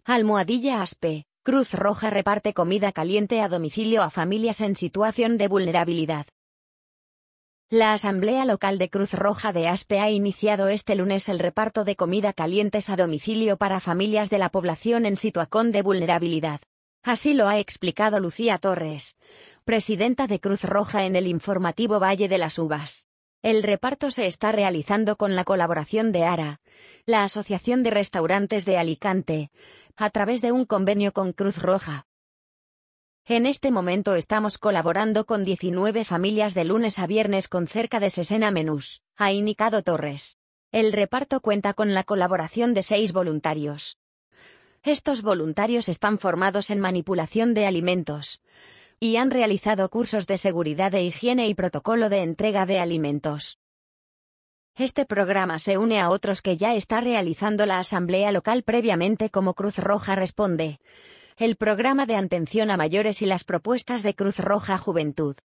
Almohadilla ASPE. Cruz Roja reparte comida caliente a domicilio a familias en situación de vulnerabilidad. La Asamblea Local de Cruz Roja de Aspe ha iniciado este lunes el reparto de comida calientes a domicilio para familias de la población en situación de vulnerabilidad. Así lo ha explicado Lucía Torres, presidenta de Cruz Roja en el informativo Valle de las Uvas. El reparto se está realizando con la colaboración de ARA, la Asociación de Restaurantes de Alicante, a través de un convenio con Cruz Roja. En este momento estamos colaborando con 19 familias de lunes a viernes con cerca de 60 menús, ha indicado Torres. El reparto cuenta con la colaboración de 6 voluntarios. Estos voluntarios están formados en manipulación de alimentos y han realizado cursos de seguridad de higiene y protocolo de entrega de alimentos. Este programa se une a otros que ya está realizando la Asamblea Local previamente como Cruz Roja Responde, el programa de atención a mayores y las propuestas de Cruz Roja Juventud.